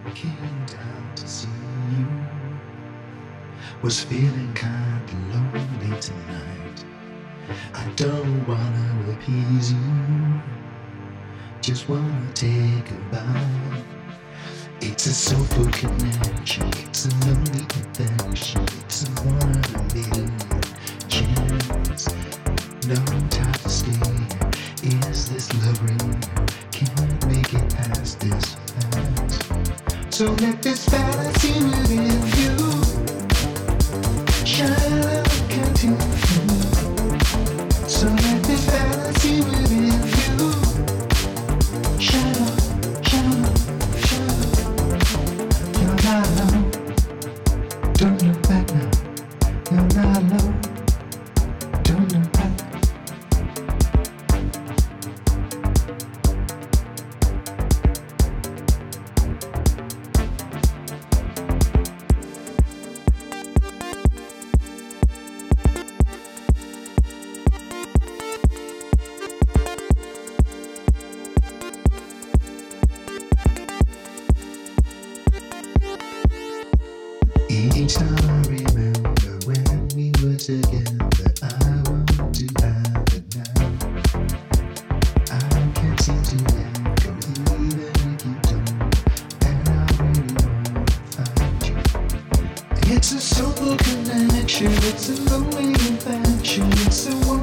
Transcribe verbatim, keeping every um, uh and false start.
Came down to see you. Was feeling kinda lonely tonight. I don't wanna appease you. Just wanna take a bite. It's a soulful connection. It's a lonely affection. It's a one in a million chance. No time to stay. Is this love real? Can't make it past this fast. So let this fantasy within you shine like continue. So let this fantasy within you shine up, shine up, shine up. You're not alone. Don't look back now. You're not alone. Don't look back. Each time I remember when we were together, I want to have it now. I can't seem to let go, even if you don't. And I really wanna find you. It's a soulful connection, it's a lonely infection, it's a